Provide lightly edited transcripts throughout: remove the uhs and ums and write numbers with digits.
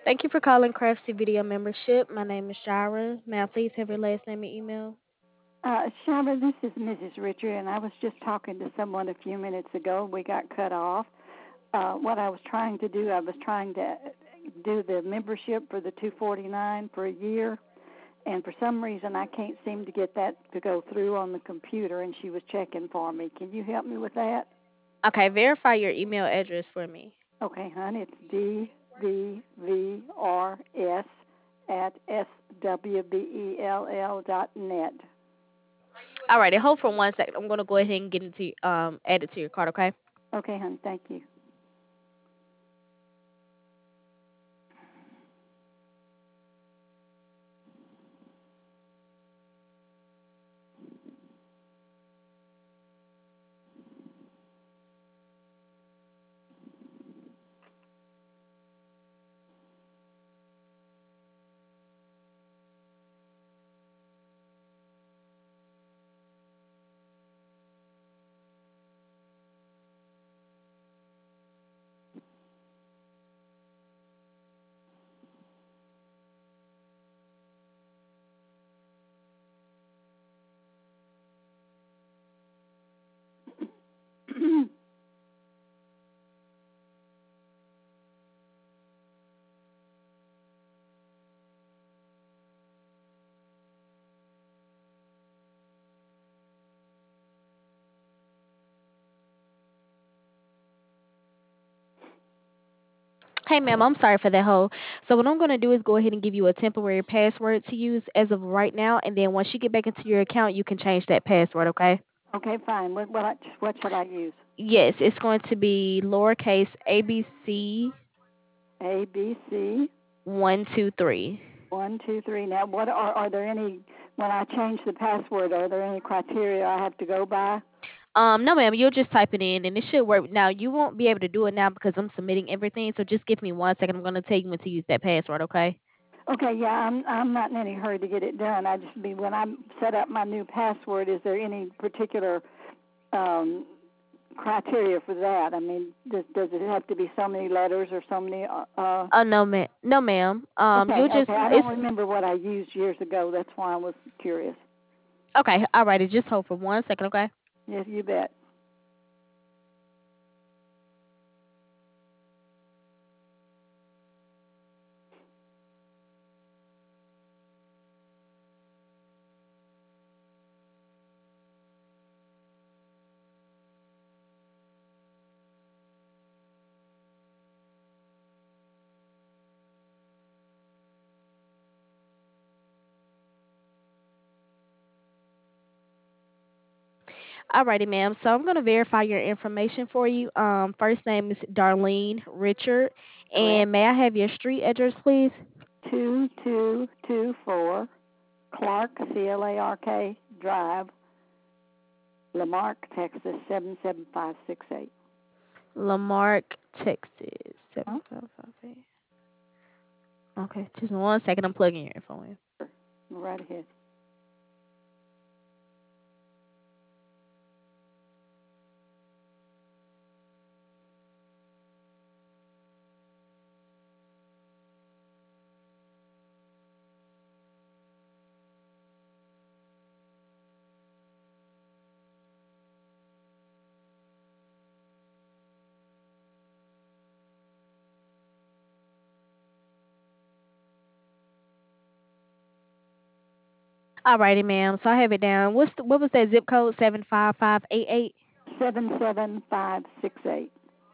Thank you for calling Craftsy Video Membership. My name is Shira. May I please have your last name and email? Shaba, this is Mrs. Richard, and I was just talking to someone a few minutes ago. We got cut off. What I was trying to do, I was trying to do the membership for the 249 for a year, and for some reason I can't seem to get that to go through on the computer, and she was checking for me. Can you help me with that? Okay, verify your email address for me. Okay, hon, it's dvvrs at swbell.net. Alrighty, hold for 1 second. I'm gonna go ahead and get into add it to your card, okay? Okay, hon, thank you. Hey ma'am, I'm sorry for that hold. So what I'm gonna do is go ahead and give you a temporary password to use as of right now, and then once you get back into your account, you can change that password, okay? Okay, fine. What should I use? Yes, it's going to be lowercase ABC ABC 123. 123. Now, what are there any when I change the password? Are there any criteria I have to go by? No, ma'am, you'll just type it in and it should work. Now, you won't be able to do it now because I'm submitting everything. So just give me 1 second. I'm going to tell you when to use that password, okay? Okay, yeah, I'm not in any hurry to get it done. I just be when I set up my new password. Is there any particular um, criteria for that? I mean, does it have to be so many letters or so many? Oh, no, ma'am. No, ma'am. You'll Okay. just, I don't it's, remember what I used years ago. That's why I was curious. okay. All righty. Just hold for 1 second, okay? Yes, you bet. All righty, ma'am. So I'm going to verify your information for you. First name is Darlene Richard. Correct. And may I have your street address, please? 2224 Clark CLARK Drive, Lamarck, Texas 77568. Lamarck, Texas. Huh? 7558. Okay, just 1 second. I'm plugging your info in. Sure. Right ahead. All righty, ma'am. So I have it down. What was that zip code? 75588. 77568.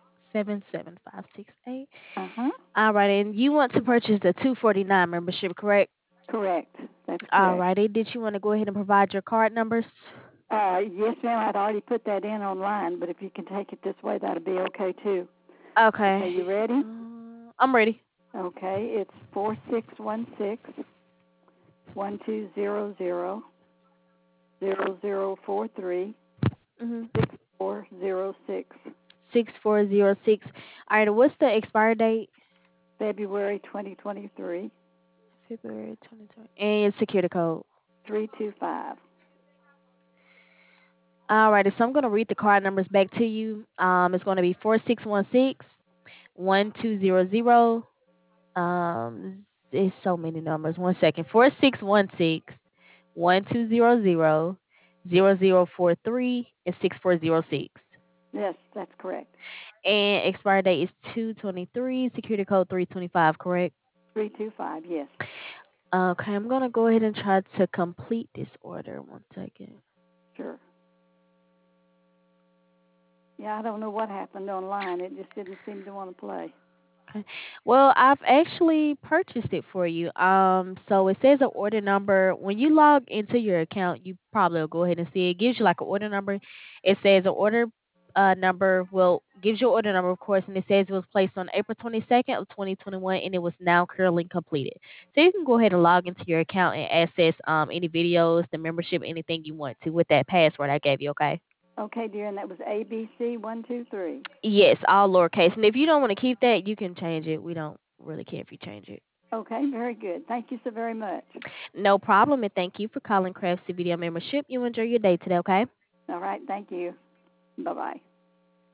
77568. Uh huh. All right, and you want to purchase the 249 membership, correct? Correct. That's All correct. righty. Did you want to go ahead and provide your card numbers? Yes, ma'am. I'd already put that in online, but if you can take it this way, that'll be okay too. Okay, Okay. you ready? I'm ready. Okay, it's 4616 1200 0043 Mm-hmm. 6406 6406. All right. What's the expire date? February 2023 February 2020. And your security code. 325. All righty. So I'm going to read the card numbers back to you. It's going to be 4616 1200 It's so many numbers. 1 second. 4616-1200-0043 and 6406. Yes, that's correct. And expiry date is 223. Security code 325. Correct. 325, yes. Okay, I'm gonna go ahead and try to complete this order. 1 second. Sure. Yeah, I don't know what happened online. It just didn't seem to want to play. Okay. Well, I've actually purchased it for you. So it says an order number. When you log into your account, you probably will go ahead and see it. It gives you like an order number. It says an order number. Well, gives you an order number, of course, and it says it was placed on April 22nd of 2021, and it was now currently completed. So you can go ahead and log into your account and access any videos, the membership, anything you want to with that password I gave you. Okay. Okay, dear, and that was ABC123. Yes, all lowercase. And if you don't want to keep that, you can change it. We don't really care if you change it. Okay, very good. Thank you so very much. No problem, and thank you for calling Craft Video Membership. You enjoy your day today, okay? All right, thank you. Bye-bye.